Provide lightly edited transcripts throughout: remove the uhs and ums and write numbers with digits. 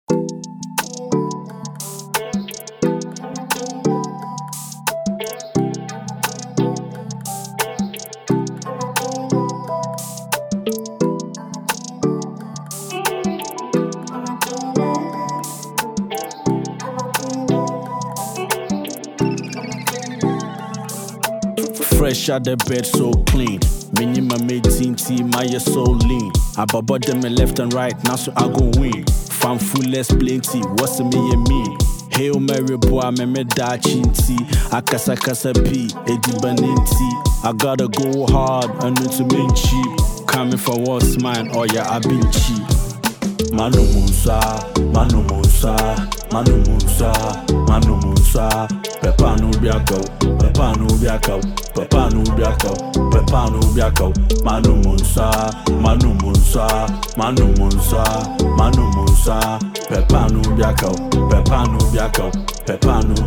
Fresh out the bed, so clean. Minimum 18 T, my so lean. I bought them left and right, now so I go win. Fan full less plenty, what's a me and me? Hail Mary boy, me da chinty. Akasa kasa P, Eddie Baninti. I gotta go hard, I need to make cheap. Coming for what's mine, oh yeah, I been cheap. Manu Musa, Manu Musa, Manu Musa, Manu Musa. Peppa no biako, Peppa no biako, Peppa no biako, Peppa no biako. Manu Musa, Manu Musa, Manu Musa, Manu Musa. Peppa no biako, Peppa no biako, Peppa no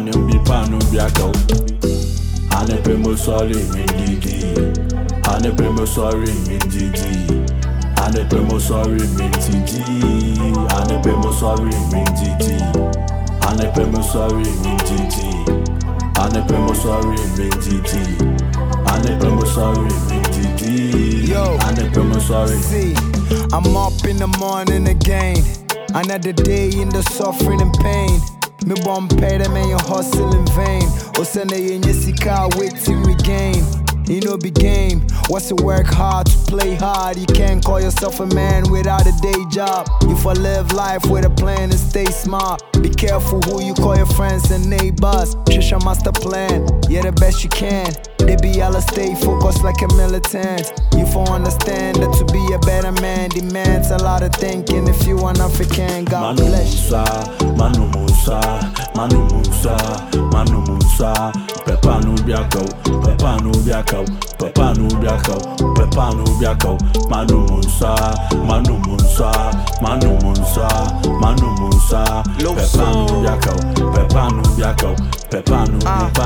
biako. Ane primo sorry me didi, ane primo sorry me didi. Ane primo sorry me didi, ane primo sorry me didi. Ane primo sorry me didi, ane primo sorry me didi. Ane primo sorry me didi, ane primo sorry. See, I'm up in the morning again. Another day in the suffering and pain. Me bomb pay them and you hustle in vain. O send a in your sika wait till we gain. You know be game. What's to work hard to play hard? You can't call yourself a man without a day job. If I live life with a plan and stay smart. Be careful who you call your friends and neighbors. Just your master plan, yeah the best you can. They be all stay focused like a militant. You for understand that to be a better man demands a lot of thinking. If you an African, God bless you. Manu Musa, Manu Musa, Manu Musa. Peppa no biako, Peppa no biako, Peppa no biako, Peppa no biako. Manu Musa, Manu Musa, Manu Musa, Manu Musa. Peppa no biako, Peppa no biako, Peppa no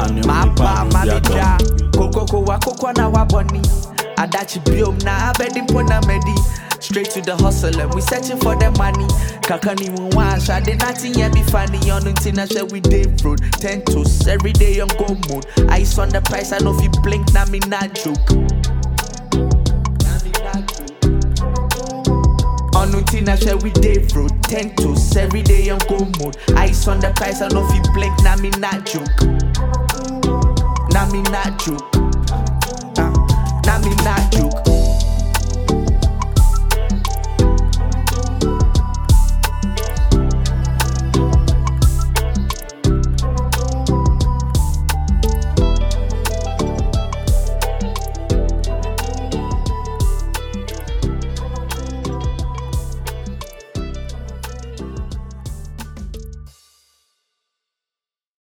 biako. Koko wako na waboni. Adachi biom na abedi pona medi. Straight to the hustle and we searching for the money. Kakani mwa shade nothing yeah be funny. On untina share we day fruit 10 toes every day on go mood. Ice on the price I know if you blink na me not joke. On untina share we day fruit 10 toes every day on go mood. Ice on the price I know if you blink na me not joke. Na me not joke. Na me not joke.